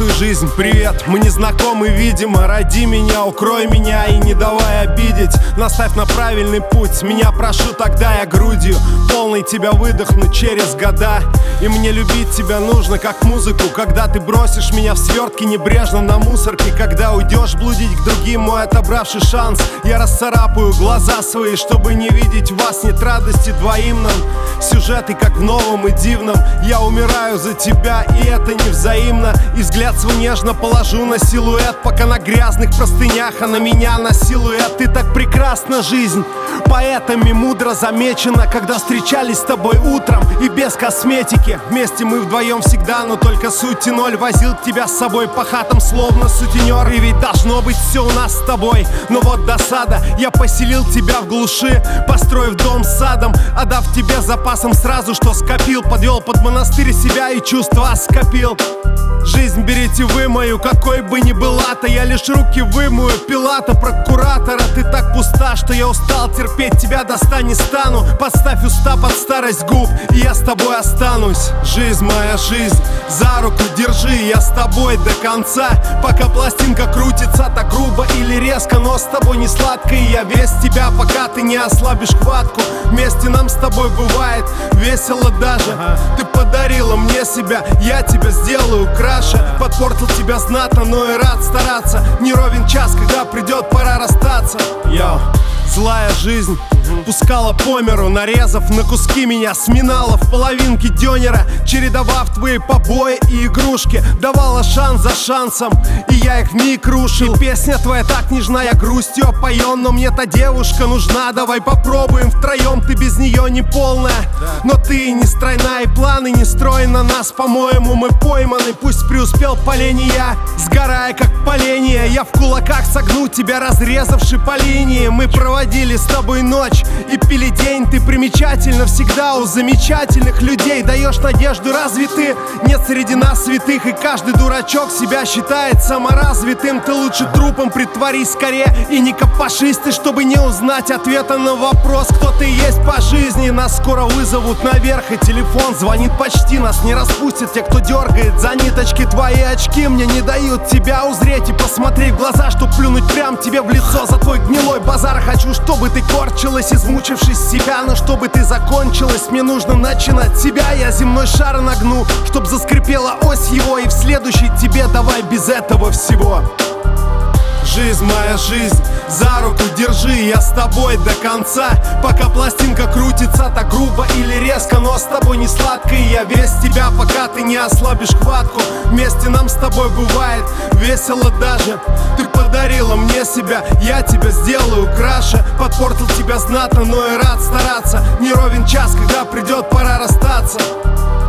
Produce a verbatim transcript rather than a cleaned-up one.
Здравствуй, жизнь, привет, мы не знакомы, видимо. Роди меня, укрой меня и не давай обидеть. Наставь на правильный путь, меня прошу, тогда я грудью полной тебя выдохну через года. И мне любить тебя нужно, как музыку. Когда ты бросишь меня в свертке небрежно на мусорке, когда уйдешь блудить к другим, мой отобравший шанс, я расцарапаю глаза свои, чтобы не видеть вас. Нет радости двоим нам, сюжеты как в новом и дивном. Я умираю за тебя, и это не взаимно. И взгляд свой нежно положу на силуэт, пока на грязных простынях, а на меня на силуэт. Ты так прекрасна, жизнь, поэтами мудро замечена. Когда встречались с тобой утром и без косметики, вместе мы вдвоем всегда, но только сути ноль. Возил тебя с собой по хатам, словно сутенер. И ведь должно быть все у нас с тобой, но вот досада. Я поселил тебя в глуши, построив дом с садом, отдав тебе запасом сразу, что скопил. Подвел под монастырь себя и чувства скопил. Жизнь берите вы мою, какой бы ни была-то. Я лишь руки вымою, Пилата, прокуратора. Ты так пуста, что я устал терпеть, тебя достать не стану. Подставь уста под старость губ, и я с тобой останусь. Жизнь моя, жизнь, за руку держи, я с тобой до конца. Пока пластинка крутится так грубо или резко, но с тобой не сладко, и я весь тебя, пока ты не ослабишь хватку. Вместе нам с тобой бывает весело даже. Ты подарила мне себя, я тебя сделаю краше. Подпортил тебя знатно, но и рад стараться. Не ровен час, когда придет пора расстаться. Йоу. Злая жизнь пускала по миру, нарезав на куски меня, сминала в половинки дёнера, чередовав твои побои и игрушки. Давала шанс за шансом, и я их вмиг рушил. И песня твоя так нежна, я грустью опоен, но мне та девушка нужна. Давай попробуем втроем, ты без нее не полная, но ты не стройна, и планы не строен на нас. По-моему, мы пойманы, пусть преуспел поленье я, сгорая как поленье. Я в кулаках согну тебя, разрезавши по линии. Мы проводили с тобой ночь и пили день. Ты примечательна всегда у замечательных людей. Даешь надежду, разве ты нет среди нас святых? И каждый дурачок себя считает саморазвитым. Ты лучше трупом притворись скорее и не копошись ты, чтобы не узнать ответа на вопрос, кто ты есть по жизни. Нас скоро вызовут наверх, и телефон звонит почти. Нас не распустят те, кто дергает за ниточки. Твои очки мне не дают тебя узреть и посмотреть в глаза, чтоб плюнуть прям тебе в лицо за твой гнилой базар. Хочу, чтобы ты корчилась, измучившись себя, но чтобы ты закончилась, мне нужно начинать себя. Я земной шар нагну, чтоб заскрипела ось его, и в следующий тебе давай без этого всего. Жизнь моя, жизнь, за руку держи, я с тобой до конца. Пока пластинка крутится так грубо или резко, но с тобой не сладко, и я весь тебя, пока ты не ослабишь хватку. Вместе нам с тобой бывает весело даже. Ты подарила мне себя, я тебя сделаю краше. Подпортил тебя знатно, но и рад стараться. Не ровен час, когда придет пора расстаться.